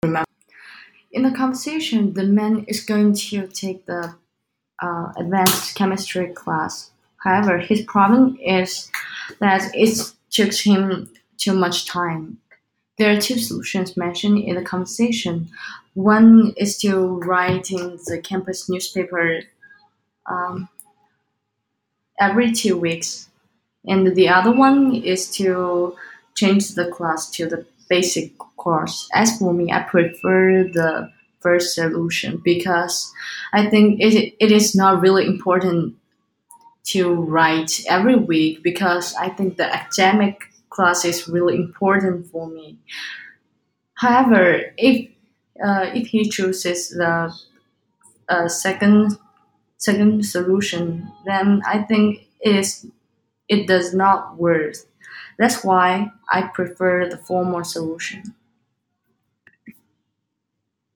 remember. In the conversation, the man is going to take the advanced chemistry class. However, his problem is that it took him too much time. There are two solutions mentioned in the conversation. One is to write in the campus newspaper um, every 2 weeks, and the other one is to change the class to the basic course. As for me, I prefer the first solution because I think it is not really important to write every week because I think the academic class is really important for me. However, if he chooses the second solution, then I think it does not work. That's why I prefer the former solution.